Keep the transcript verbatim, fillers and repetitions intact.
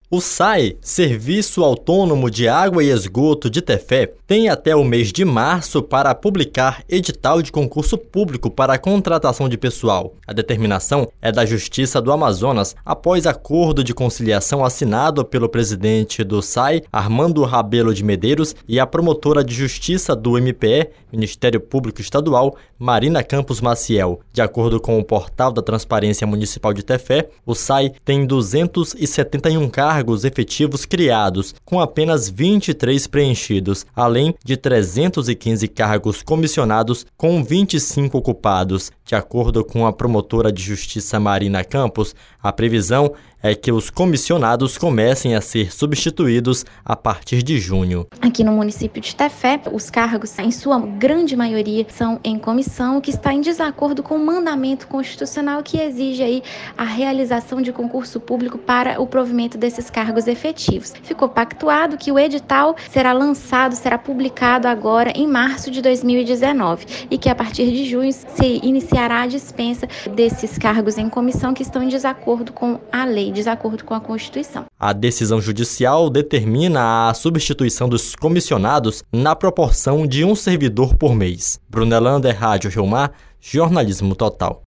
O S A I, Serviço Autônomo de Água e Esgoto de Tefé, tem até o mês de março para publicar edital de concurso público para a contratação de pessoal. A determinação é da Justiça do Amazonas após acordo de conciliação assinado pelo presidente do S A I, Armando Rabelo de Medeiros, e a promotora de Justiça do M P E, Ministério Público Estadual, Marina Campos Maciel. De acordo com o portal da Transparência Municipal de Tefé, o S A I tem duzentos e setenta e um cargos cargos efetivos criados, com apenas vinte e três preenchidos, além de trezentos e quinze cargos comissionados, com vinte e cinco ocupados. De acordo com a promotora de justiça Marina Campos, a previsão é que os comissionados comecem a ser substituídos a partir de junho. Aqui no município de Tefé, os cargos, em sua grande maioria, são em comissão, o que está em desacordo com o mandamento constitucional que exige aí a realização de concurso público para o provimento desses cargos efetivos. Ficou pactuado que o edital será lançado, será publicado agora em março de dois mil e dezenove e que a partir de junho se iniciará a dispensa desses cargos em comissão que estão em desacordo com a lei, desacordo com a Constituição. A decisão judicial determina a substituição dos comissionados na proporção de um servidor por mês. Brunelander, Rádio Rio Mar, Jornalismo Total.